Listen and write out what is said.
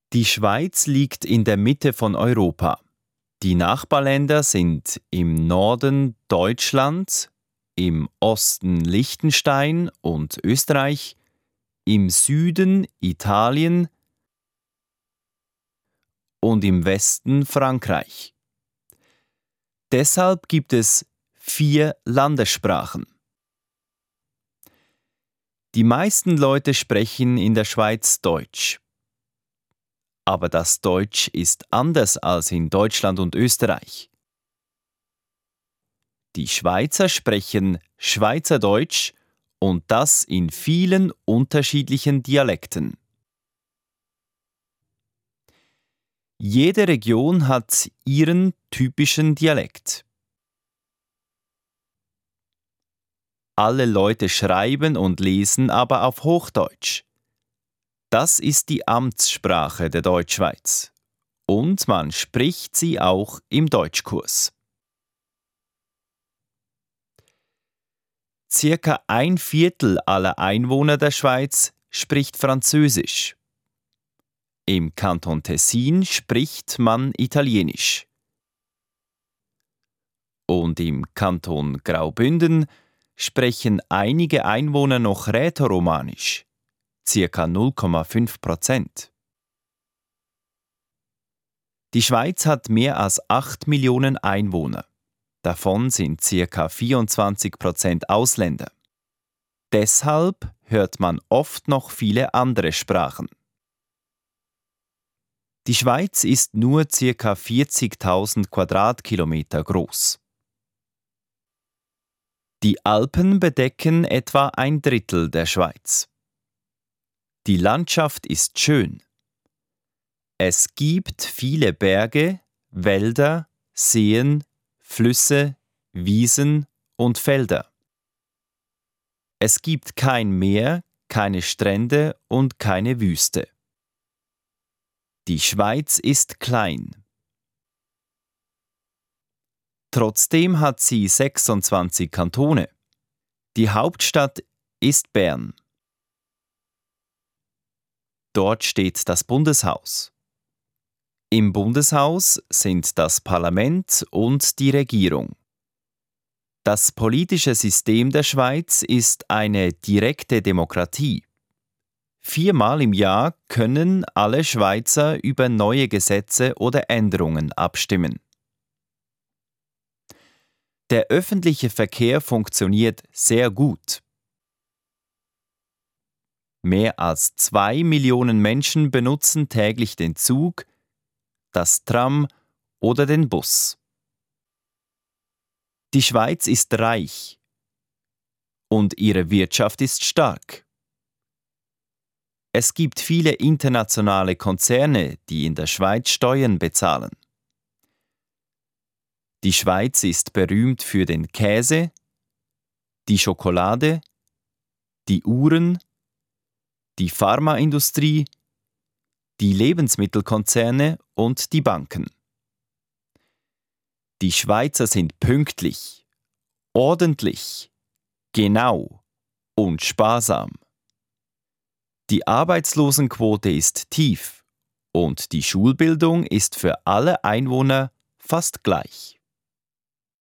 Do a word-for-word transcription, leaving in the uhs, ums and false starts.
Die Schweiz liegt in der Mitte von Europa. Die Nachbarländer sind im Norden Deutschland, im Osten Liechtenstein und Österreich, im Süden Italien und im Westen Frankreich. Deshalb gibt es vier Landessprachen. Die meisten Leute sprechen in der Schweiz Deutsch. Aber das Deutsch ist anders als in Deutschland und Österreich. Die Schweizer sprechen Schweizerdeutsch und das in vielen unterschiedlichen Dialekten. Jede Region hat ihren typischen Dialekt. Alle Leute schreiben und lesen aber auf Hochdeutsch. Das ist die Amtssprache der Deutschschweiz und man spricht sie auch im Deutschkurs. Circa ein Viertel aller Einwohner der Schweiz spricht Französisch. Im Kanton Tessin spricht man Italienisch. Und im Kanton Graubünden sprechen einige Einwohner noch Rätoromanisch, circa null Komma fünf Prozent. Die Schweiz hat mehr als acht Millionen Einwohner. Davon sind circa vierundzwanzig Prozent Ausländer. Deshalb hört man oft noch viele andere Sprachen. Die Schweiz ist nur circa vierzigtausend Quadratkilometer groß. Die Alpen bedecken etwa ein Drittel der Schweiz. Die Landschaft ist schön. Es gibt viele Berge, Wälder, Seen, Flüsse, Wiesen und Felder. Es gibt kein Meer, keine Strände und keine Wüste. Die Schweiz ist klein. Trotzdem hat sie sechsundzwanzig Kantone. Die Hauptstadt ist Bern. Dort steht das Bundeshaus. Im Bundeshaus sind das Parlament und die Regierung. Das politische System der Schweiz ist eine direkte Demokratie. Viermal im Jahr können alle Schweizer über neue Gesetze oder Änderungen abstimmen. Der öffentliche Verkehr funktioniert sehr gut. Mehr als zwei Millionen Menschen benutzen täglich den Zug, das Tram oder den Bus. Die Schweiz ist reich und ihre Wirtschaft ist stark. Es gibt viele internationale Konzerne, die in der Schweiz Steuern bezahlen. Die Schweiz ist berühmt für den Käse, die Schokolade, die Uhren, die Pharmaindustrie, die Lebensmittelkonzerne und die Banken. Die Schweizer sind pünktlich, ordentlich, genau und sparsam. Die Arbeitslosenquote ist tief und die Schulbildung ist für alle Einwohner fast gleich.